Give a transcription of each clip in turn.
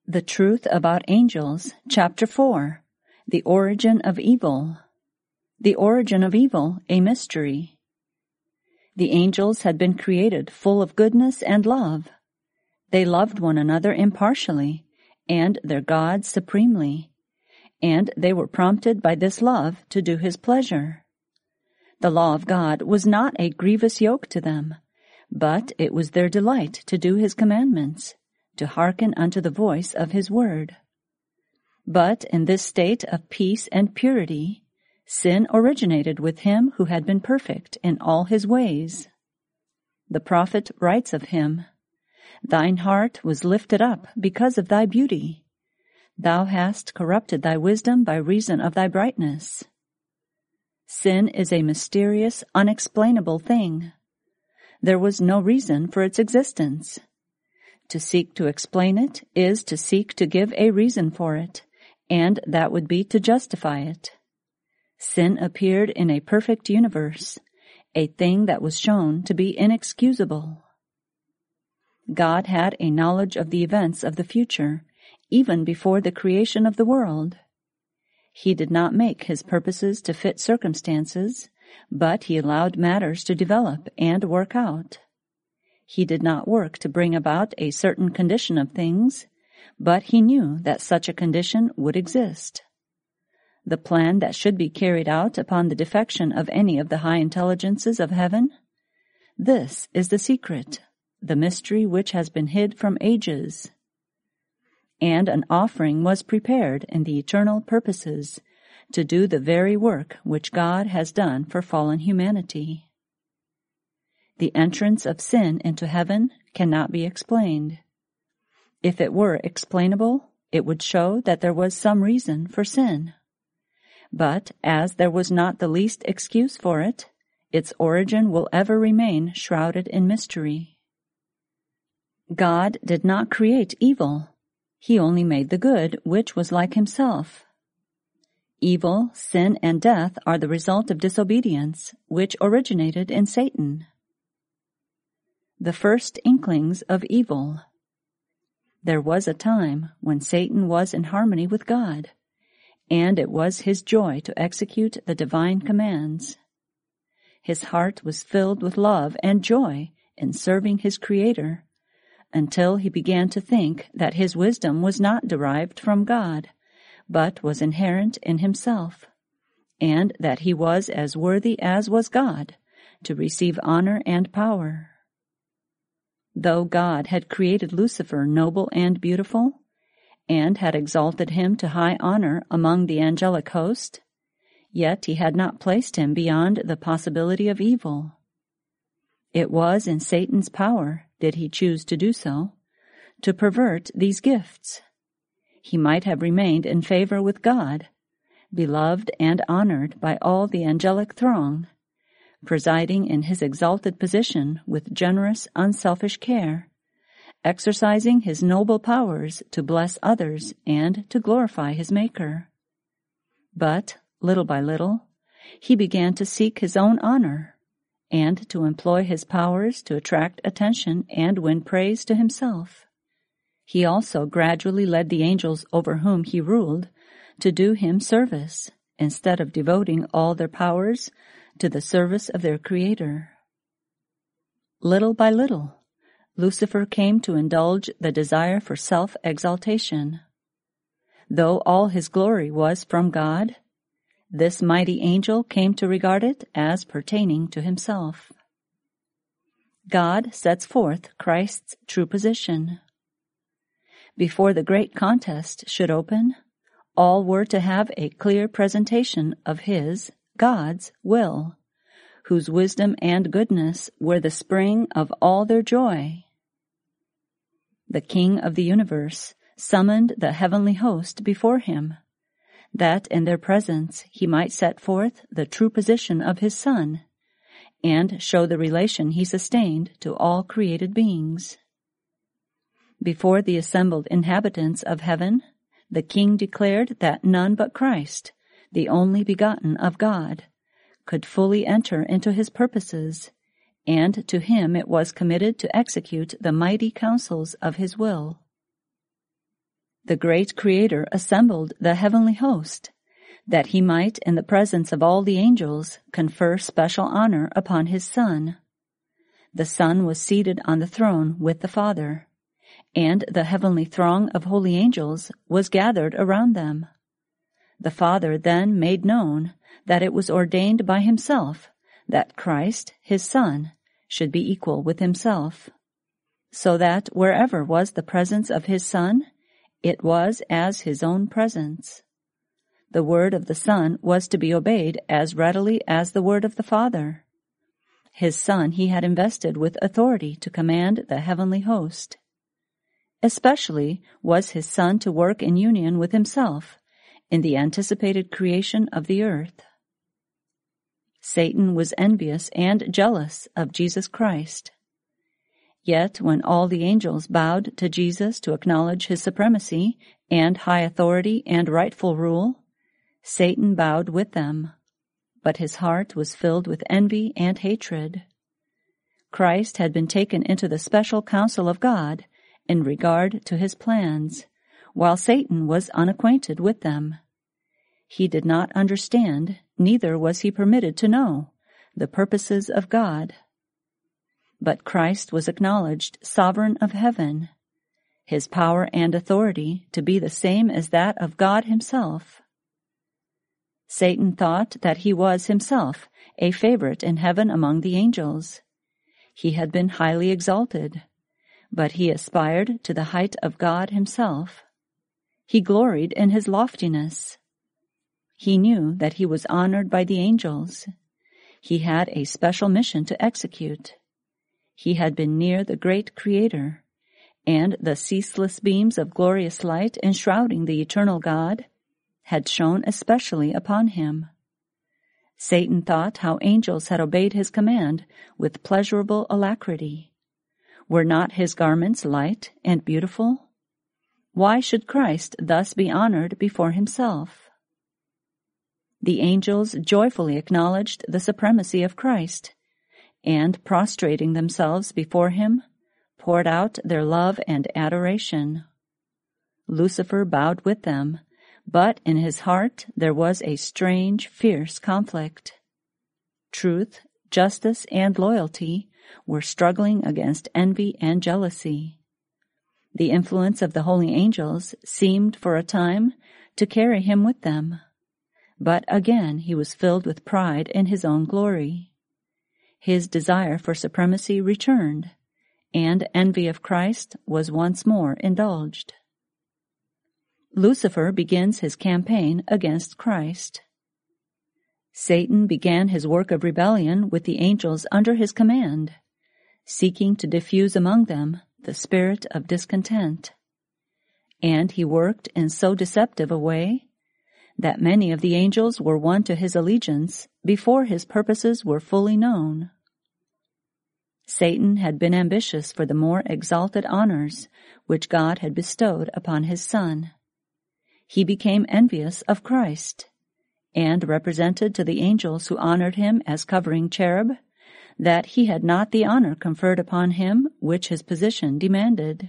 The Truth About Angels, Chapter 4, The Origin of Evil. The origin of evil, a mystery. The angels had been created full of goodness and love. They loved one another impartially, and their God supremely, and they were prompted by this love to do His pleasure. The law of God was not a grievous yoke to them, but it was their delight to do His commandments, to hearken unto the voice of His word. But in this state of peace and purity, sin originated with him who had been perfect in all his ways. The prophet writes of him, "Thine heart was lifted up because of thy beauty. Thou hast corrupted thy wisdom by reason of thy brightness." Sin is a mysterious, unexplainable thing. There was no reason for its existence. To seek to explain it is to seek to give a reason for it, and that would be to justify it. Sin appeared in a perfect universe, a thing that was shown to be inexcusable. God had a knowledge of the events of the future, even before the creation of the world. He did not make His purposes to fit circumstances, but He allowed matters to develop and work out. He did not work to bring about a certain condition of things, but He knew that such a condition would exist. The plan that should be carried out upon the defection of any of the high intelligences of heaven? This is the secret, the mystery which has been hid from ages. And an offering was prepared in the eternal purposes to do the very work which God has done for fallen humanity. The entrance of sin into heaven cannot be explained. If it were explainable, it would show that there was some reason for sin. But as there was not the least excuse for it, its origin will ever remain shrouded in mystery. God did not create evil. He only made the good, which was like Himself. Evil, sin, and death are the result of disobedience, which originated in Satan. The first inklings of evil. There was a time when Satan was in harmony with God, and it was his joy to execute the divine commands. His heart was filled with love and joy in serving his Creator, until he began to think that his wisdom was not derived from God, but was inherent in himself, and that he was as worthy as was God to receive honor and power. Though God had created Lucifer noble and beautiful, and had exalted him to high honor among the angelic host, yet He had not placed him beyond the possibility of evil. It was in Satan's power, did he choose to do so, to pervert these gifts. He might have remained in favor with God, beloved and honored by all the angelic throng, presiding in his exalted position with generous, unselfish care, exercising his noble powers to bless others and to glorify his Maker. But, little by little, he began to seek his own honor, and to employ his powers to attract attention and win praise to himself. He also gradually led the angels over whom he ruled to do him service, instead of devoting all their powers to the service of their Creator. Little by little, Lucifer came to indulge the desire for self-exaltation. Though all his glory was from God, this mighty angel came to regard it as pertaining to himself. God sets forth Christ's true position. Before the great contest should open, all were to have a clear presentation of His, God's, will, whose wisdom and goodness were the spring of all their joy. The King of the universe summoned the heavenly host before Him, that in their presence He might set forth the true position of His Son, and show the relation He sustained to all created beings. Before the assembled inhabitants of heaven, the King declared that none but Christ, the only begotten of God, could fully enter into His purposes, and to Him it was committed to execute the mighty counsels of His will. the great Creator assembled the heavenly host, that he might, in the presence of all the angels, confer special honor upon his Son. The Son was seated on the throne with the Father, and the heavenly throng of holy angels was gathered around them. The Father then made known that it was ordained by himself that Christ, his Son, should be equal with himself, so that wherever was the presence of his Son, it was as his own presence. The word of the Son was to be obeyed as readily as the word of the Father. His Son he had invested with authority to command the heavenly host. Especially was his Son to work in union with himself in the anticipated creation of the earth. Satan was envious and jealous of Jesus Christ. Yet when all the angels bowed to Jesus to acknowledge his supremacy and high authority and rightful rule, Satan bowed with them, but his heart was filled with envy and hatred. Christ had been taken into the special counsel of God in regard to his plans, while Satan was unacquainted with them. He did not understand, neither was he permitted to know, the purposes of God. But Christ was acknowledged sovereign of heaven, his power and authority to be the same as that of God himself. Satan thought that he was himself a favorite in heaven among the angels. He had been highly exalted, but he aspired to the height of God himself. He gloried in his loftiness. He knew that he was honored by the angels. He had a special mission to execute. He had been near the great Creator, and the ceaseless beams of glorious light enshrouding the eternal God had shone especially upon him. Satan thought how angels had obeyed his command with pleasurable alacrity. Were not his garments light and beautiful? Why should Christ thus be honored before himself? The angels joyfully acknowledged the supremacy of Christ, and prostrating themselves before him, poured out their love and adoration. Lucifer bowed with them, but in his heart there was a strange, fierce conflict. Truth, justice, and loyalty were struggling against envy and jealousy. The influence of the holy angels seemed for a time to carry him with them, but again he was filled with pride in his own glory. His desire for supremacy returned, and envy of Christ was once more indulged. Lucifer begins his campaign against Christ. Satan began his work of rebellion with the angels under his command, seeking to diffuse among them the spirit of discontent. And he worked in so deceptive a way that many of the angels were won to his allegiance before his purposes were fully known. Satan had been ambitious for the more exalted honors which God had bestowed upon his Son. He became envious of Christ, and represented to the angels who honored him as covering cherub that he had not the honor conferred upon him which his position demanded.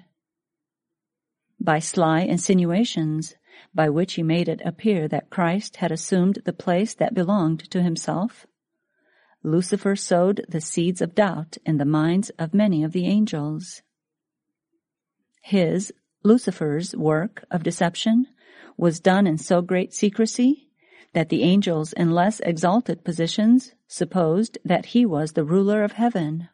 By sly insinuations, by which he made it appear that Christ had assumed the place that belonged to himself, Lucifer sowed the seeds of doubt in the minds of many of the angels. Lucifer's work of deception was done in so great secrecy that the angels in less exalted positions supposed that he was the ruler of heaven.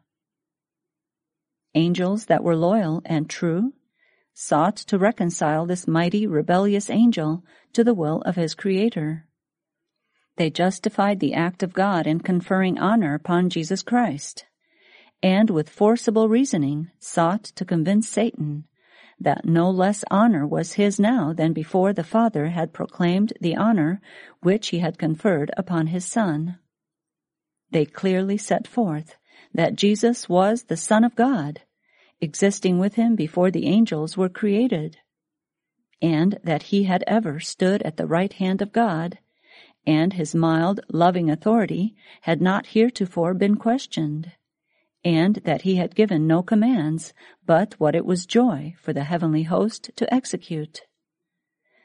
Angels that were loyal and true sought to reconcile this mighty rebellious angel to the will of his Creator. They justified the act of God in conferring honor upon Jesus Christ, and with forcible reasoning sought to convince Satan that no less honor was his now than before the Father had proclaimed the honor which he had conferred upon his Son. They clearly set forth that Jesus was the Son of God, existing with him before the angels were created, and that he had ever stood at the right hand of God, and his mild, loving authority had not heretofore been questioned, and that he had given no commands but what it was joy for the heavenly host to execute.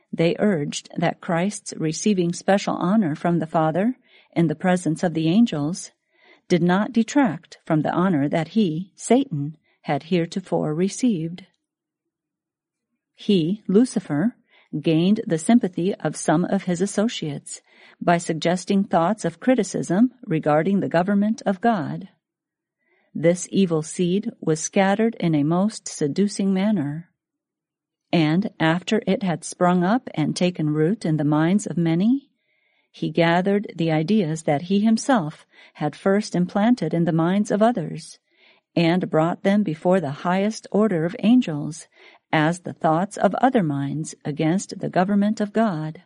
They urged that Christ's receiving special honor from the Father in the presence of the angels did not detract from the honor that he, Satan, had heretofore received. He, Lucifer, gained the sympathy of some of his associates by suggesting thoughts of criticism regarding the government of God. This evil seed was scattered in a most seducing manner, and after it had sprung up and taken root in the minds of many, he gathered the ideas that he himself had first implanted in the minds of others, and brought them before the highest order of angels as the thoughts of other minds against the government of God.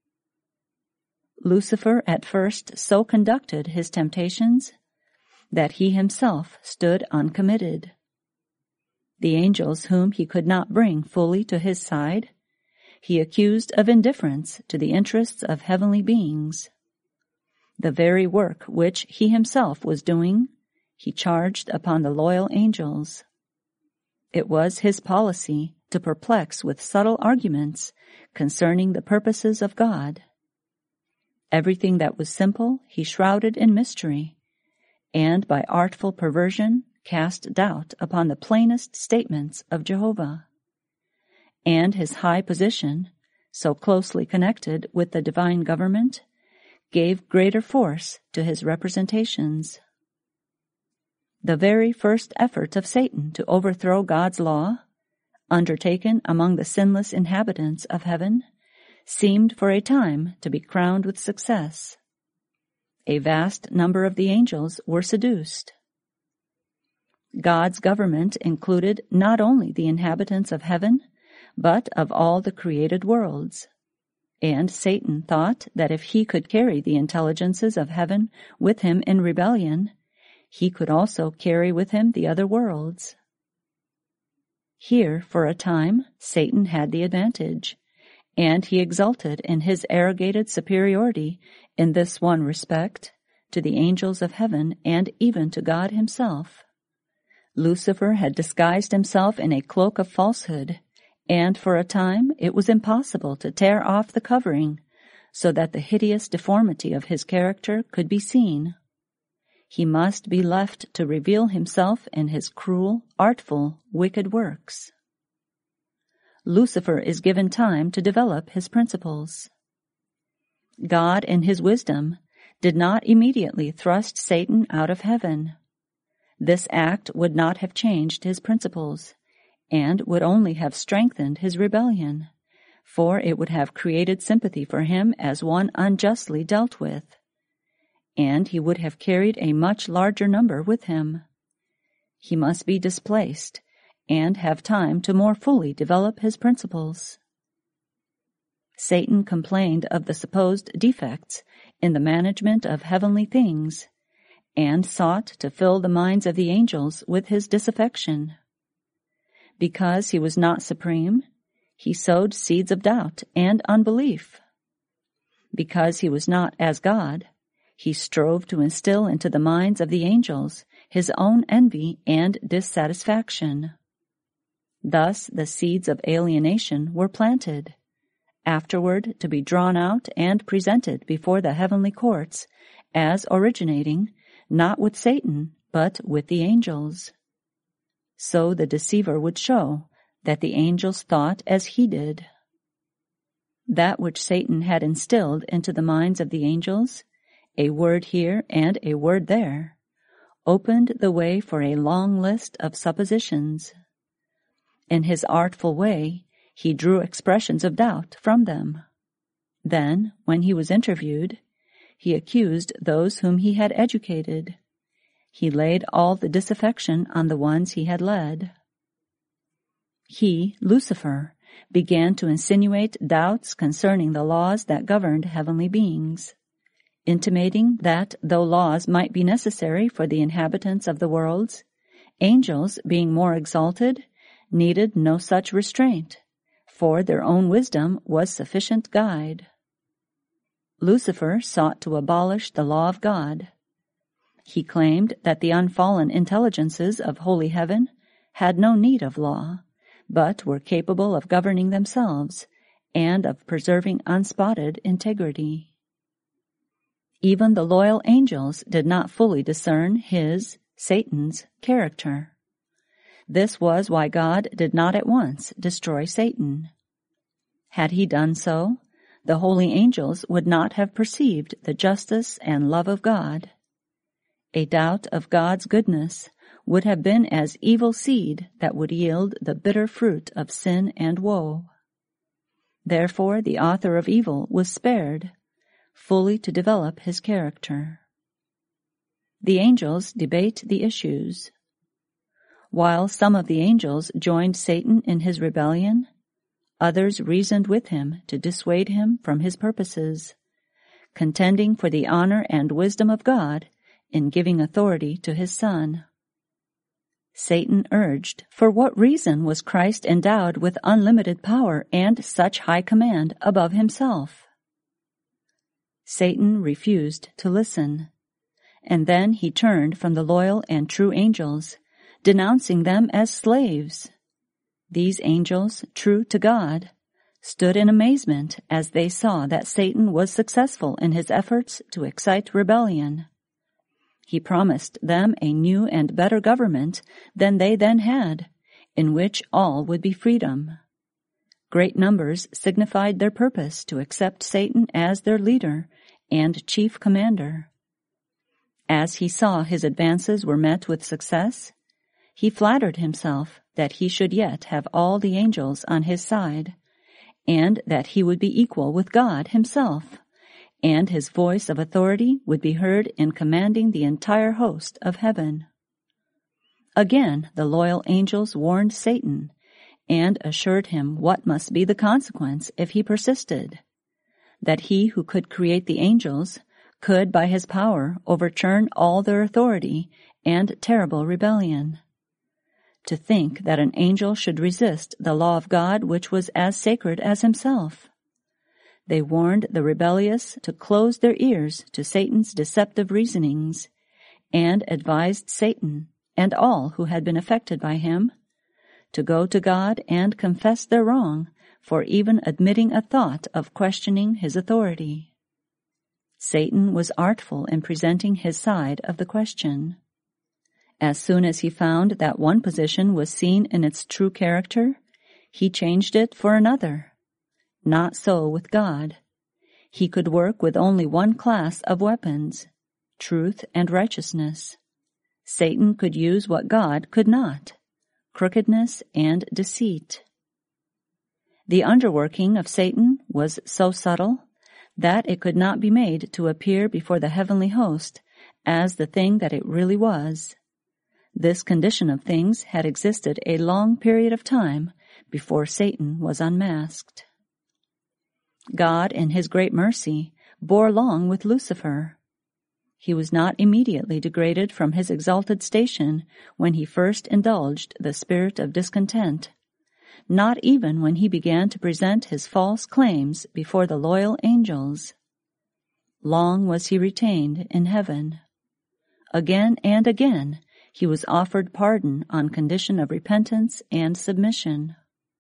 Lucifer at first so conducted his temptations that he himself stood uncommitted. The angels whom he could not bring fully to his side, he accused of indifference to the interests of heavenly beings. The very work which he himself was doing, he charged upon the loyal angels. It was his policy to perplex with subtle arguments concerning the purposes of God. Everything that was simple he shrouded in mystery, and by artful perversion cast doubt upon the plainest statements of Jehovah. And his high position, so closely connected with the divine government, gave greater force to his representations. The very first effort of Satan to overthrow God's law, undertaken among the sinless inhabitants of heaven, seemed for a time to be crowned with success. A vast number of the angels were seduced. God's government included not only the inhabitants of heaven, but of all the created worlds. And Satan thought that if he could carry the intelligences of heaven with him in rebellion, he could also carry with him the other worlds. Here, for a time, Satan had the advantage, and he exulted in his arrogated superiority in this one respect to the angels of heaven and even to God himself. Lucifer had disguised himself in a cloak of falsehood, and for a time it was impossible to tear off the covering so that the hideous deformity of his character could be seen. He must be left to reveal himself in his cruel, artful, wicked works. Lucifer is given time to develop his principles. God, in his wisdom, did not immediately thrust Satan out of heaven. This act would not have changed his principles, and would only have strengthened his rebellion, for it would have created sympathy for him as one unjustly dealt with, and he would have carried a much larger number with him. He must be displaced, and have time to more fully develop his principles. Satan complained of the supposed defects in the management of heavenly things, and sought to fill the minds of the angels with his disaffection. Because he was not supreme, he sowed seeds of doubt and unbelief. Because he was not as God, he strove to instill into the minds of the angels his own envy and dissatisfaction. Thus the seeds of alienation were planted, afterward to be drawn out and presented before the heavenly courts as originating not with Satan, but with the angels. So the deceiver would show that the angels thought as he did. That which Satan had instilled into the minds of the angels, a word here and a word there, opened the way for a long list of suppositions. In his artful way, he drew expressions of doubt from them. Then, when he was interviewed, he accused those whom he had educated. He laid all the disaffection on the ones he had led. He, Lucifer, began to insinuate doubts concerning the laws that governed heavenly beings, intimating that though laws might be necessary for the inhabitants of the worlds, angels, being more exalted, needed no such restraint, for their own wisdom was sufficient guide. Lucifer sought to abolish the law of God. He claimed that the unfallen intelligences of holy heaven had no need of law, but were capable of governing themselves, and of preserving unspotted integrity. Even the loyal angels did not fully discern Satan's character. This was why God did not at once destroy Satan. Had he done so, the holy angels would not have perceived the justice and love of God. A doubt of God's goodness would have been as evil seed that would yield the bitter fruit of sin and woe. Therefore the author of evil was spared, fully to develop his character. The angels debate the issues. While some of the angels joined Satan in his rebellion, others reasoned with him to dissuade him from his purposes, contending for the honor and wisdom of God in giving authority to his Son. Satan urged, for what reason was Christ endowed with unlimited power and such high command above himself? Satan refused to listen, and then he turned from the loyal and true angels, denouncing them as slaves. These angels, true to God, stood in amazement as they saw that Satan was successful in his efforts to excite rebellion. He promised them a new and better government than they then had, in which all would be freedom. Great numbers signified their purpose to accept Satan as their leader and chief commander. As he saw his advances were met with success, he flattered himself that he should yet have all the angels on his side, and that he would be equal with God himself, and his voice of authority would be heard in commanding the entire host of heaven. Again the loyal angels warned Satan, and assured him what must be the consequence if he persisted, that he who could create the angels could by his power overturn all their authority and terrible rebellion. To think that an angel should resist the law of God which was as sacred as himself. They warned the rebellious to close their ears to Satan's deceptive reasonings, and advised Satan and all who had been affected by him to go to God and confess their wrong for even admitting a thought of questioning his authority. Satan was artful in presenting his side of the question. As soon as he found that one position was seen in its true character, he changed it for another. Not so with God. He could work with only one class of weapons, truth and righteousness. Satan could use what God could not, crookedness and deceit. The underworking of Satan was so subtle that it could not be made to appear before the heavenly host as the thing that it really was. This condition of things had existed a long period of time before Satan was unmasked. God, in his great mercy, bore long with Lucifer. He was not immediately degraded from his exalted station when he first indulged the spirit of discontent, not even when he began to present his false claims before the loyal angels. Long was he retained in heaven. Again and again he was offered pardon on condition of repentance and submission.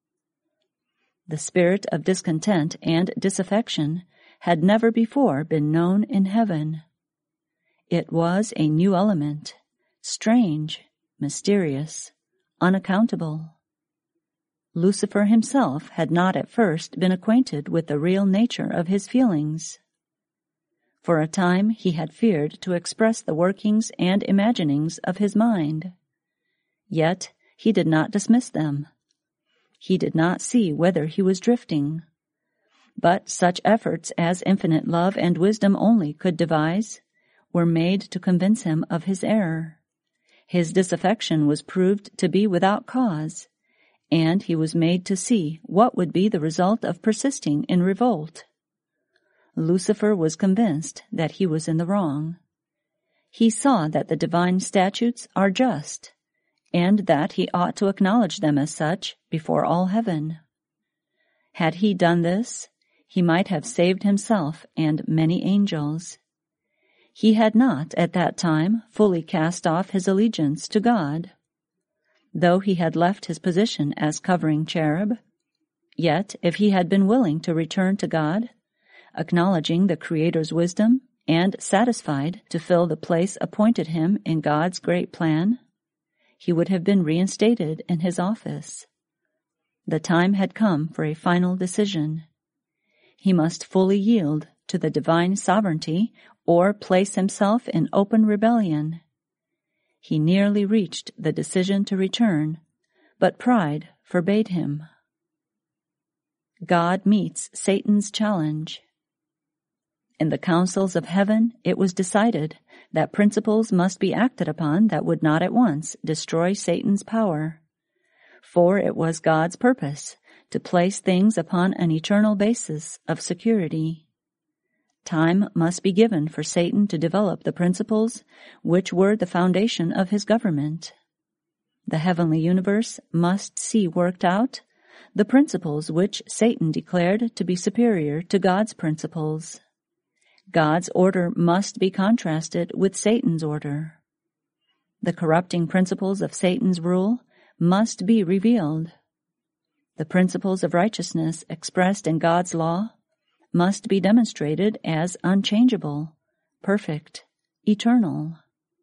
The spirit of discontent and disaffection had never before been known in heaven. It was a new element, strange, mysterious, unaccountable. Lucifer himself had not at first been acquainted with the real nature of his feelings. For a time he had feared to express the workings and imaginings of his mind. Yet he did not dismiss them. He did not see whither he was drifting. But such efforts as infinite love and wisdom only could devise were made to convince him of his error. His disaffection was proved to be without cause, and he was made to see what would be the result of persisting in revolt. Lucifer was convinced that he was in the wrong. He saw that the divine statutes are just, and that he ought to acknowledge them as such before all heaven. Had he done this, he might have saved himself and many angels. He had not at that time fully cast off his allegiance to God. Though he had left his position as covering cherub, Yet, if he had been willing to return to God, acknowledging the Creator's wisdom and satisfied to fill the place appointed him in God's great plan, he would have been reinstated in his office. The time had come for a final decision. He must fully yield to the divine sovereignty or place himself in open rebellion. He nearly reached the decision to return, but pride forbade him. God meets Satan's challenge. In the councils of heaven, it was decided that principles must be acted upon that would not at once destroy Satan's power. For it was God's purpose to place things upon an eternal basis of security. Time must be given for Satan to develop the principles which were the foundation of his government. The heavenly universe must see worked out the principles which Satan declared to be superior to God's principles. God's order must be contrasted with Satan's order. The corrupting principles of Satan's rule must be revealed. The principles of righteousness expressed in God's law must be demonstrated as unchangeable, perfect, eternal.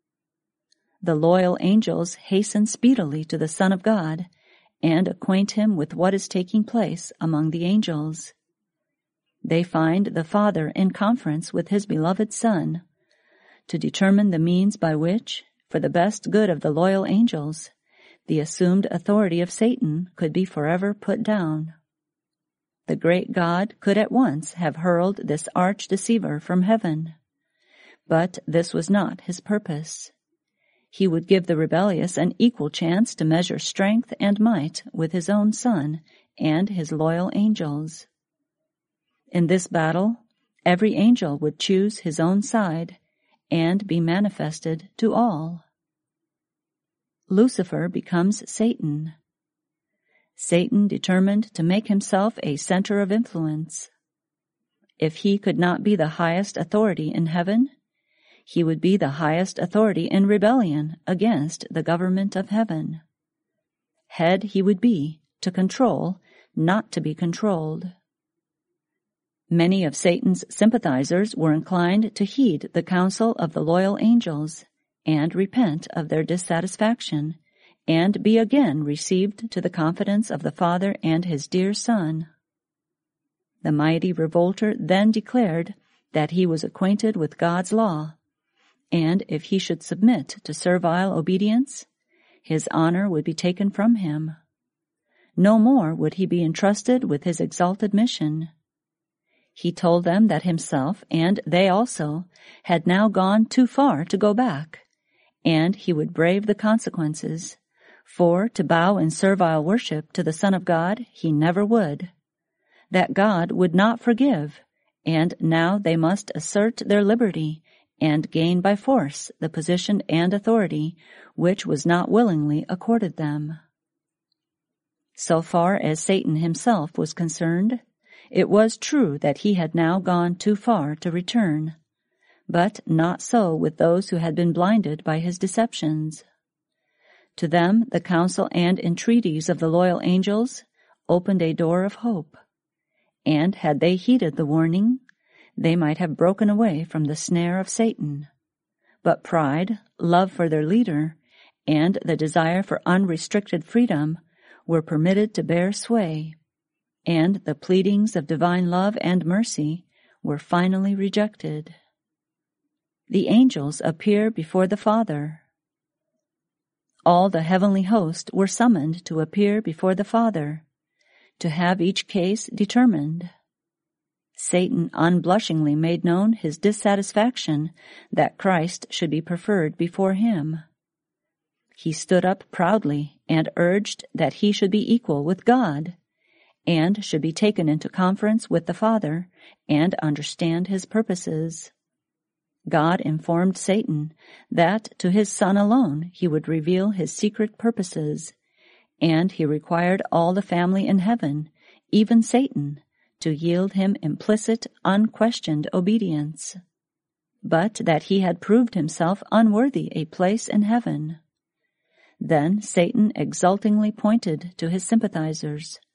The loyal angels hasten speedily to the Son of God and acquaint him with what is taking place among the angels. They find the Father in conference with his beloved Son to determine the means by which, for the best good of the loyal angels, the assumed authority of Satan could be forever put down. The great God could at once have hurled this arch-deceiver from heaven, but this was not his purpose. He would give the rebellious an equal chance to measure strength and might with his own Son and his loyal angels. In this battle, every angel would choose his own side and be manifested to all. Lucifer becomes Satan. Satan determined to make himself a center of influence. If he could not be the highest authority in heaven, he would be the highest authority in rebellion against the government of heaven. Head he would be to control, not to be controlled. Many of Satan's sympathizers were inclined to heed the counsel of the loyal angels and repent of their dissatisfaction and be again received to the confidence of the Father and his dear Son. The mighty revolter then declared that he was acquainted with God's law, and if he should submit to servile obedience, his honor would be taken from him. No more would he be entrusted with his exalted mission. He told them that himself and they also had now gone too far to go back, and he would brave the consequences, for to bow in servile worship to the Son of God he never would. That God would not forgive, and now they must assert their liberty and gain by force the position and authority which was not willingly accorded them. So far as Satan himself was concerned, it was true that he had now gone too far to return, but not so with those who had been blinded by his deceptions. To them the counsel and entreaties of the loyal angels opened a door of hope, and had they heeded the warning, they might have broken away from the snare of Satan. But pride, love for their leader, and the desire for unrestricted freedom were permitted to bear sway, and the pleadings of divine love and mercy were finally rejected. The angels appear before the Father. All the heavenly host were summoned to appear before the Father, to have each case determined. Satan unblushingly made known his dissatisfaction that Christ should be preferred before him. He stood up proudly and urged that he should be equal with God, and should be taken into conference with the Father and understand his purposes. God informed Satan that to his Son alone he would reveal his secret purposes, and he required all the family in heaven, even Satan, to yield him implicit, unquestioned obedience, but that he had proved himself unworthy a place in heaven. Then Satan exultingly pointed to his sympathizers,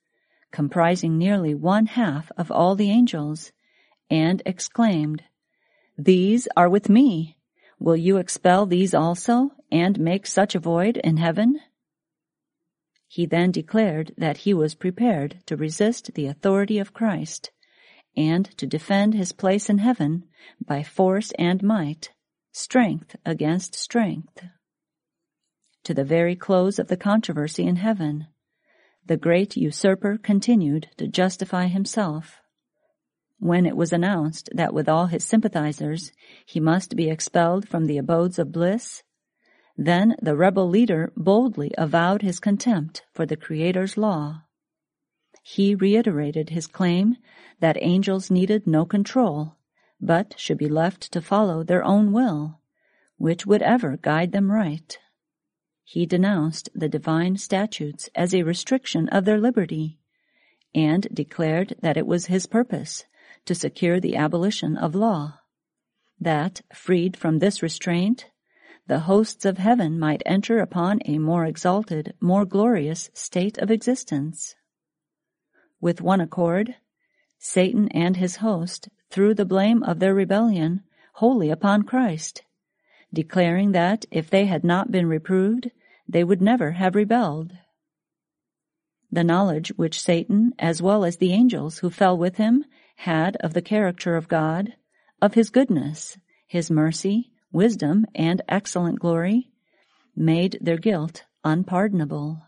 comprising nearly 1/2 of all the angels, and exclaimed, "These are with me. Will you expel these also, and make such a void in heaven?" He then declared that he was prepared to resist the authority of Christ, and to defend his place in heaven by force and might, strength against strength. To the very close of the controversy in heaven, the great usurper continued to justify himself. When it was announced that with all his sympathizers he must be expelled from the abodes of bliss, then the rebel leader boldly avowed his contempt for the Creator's law. He reiterated his claim that angels needed no control, but should be left to follow their own will, which would ever guide them right. He denounced the divine statutes as a restriction of their liberty, and declared that it was his purpose to secure the abolition of law, that, freed from this restraint, the hosts of heaven might enter upon a more exalted, more glorious state of existence. With one accord, Satan and his host threw the blame of their rebellion wholly upon Christ, declaring that if they had not been reproved, they would never have rebelled. The knowledge which Satan, as well as the angels who fell with him, had of the character of God, of his goodness, his mercy, wisdom, and excellent glory, made their guilt unpardonable.